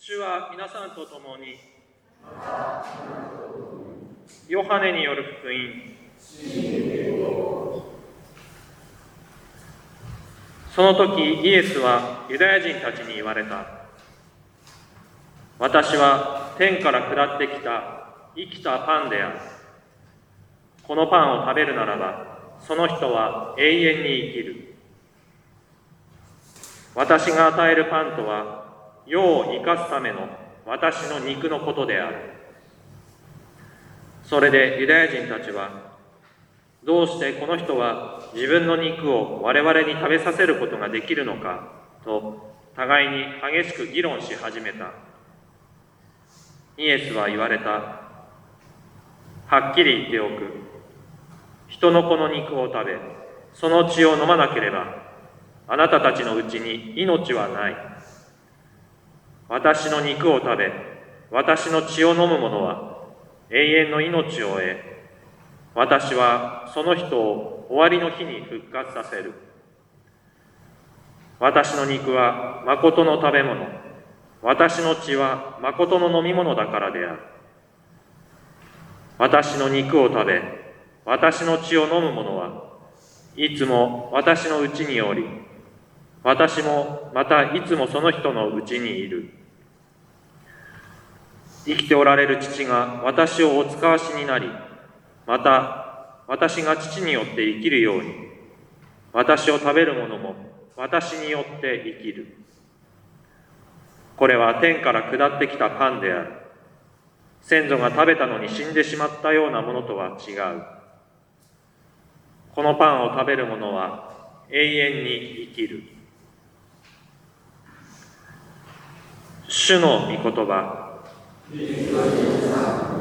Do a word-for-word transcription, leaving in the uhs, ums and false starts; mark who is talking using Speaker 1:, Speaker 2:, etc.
Speaker 1: 主は皆さんと共に。ヨハネによる福音。その時イエスはユダヤ人たちに言われた。私は天から下ってきた生きたパンである。このパンを食べるならば、その人は永遠に生きる。私が与えるパンとは、世を生かすための私の肉のことである。それでユダヤ人たちは、どうしてこの人は自分の肉を我々に食べさせることができるのかと互いに激しく議論し始めた。イエスは言われた。はっきり言っておく。人の子の肉を食べ、その血を飲まなければ、あなたたちのうちに命はない。私の肉を食べ、私の血を飲む者は永遠の命を得、私はその人を終わりの日に復活させる。私の肉は誠の食べ物、私の血は誠の飲み物だからである。私の肉を食べ、私の血を飲む者はいつも私のうちにおり、私もまたいつもその人のうちにいる。生きておられる父が私をお使わしになり、また私が父によって生きるように、私を食べる者も私によって生きる。これは天から下ってきたパンである。先祖が食べたのに死んでしまったようなものとは違う。このパンを食べる者は永遠に生きる。主の御言葉。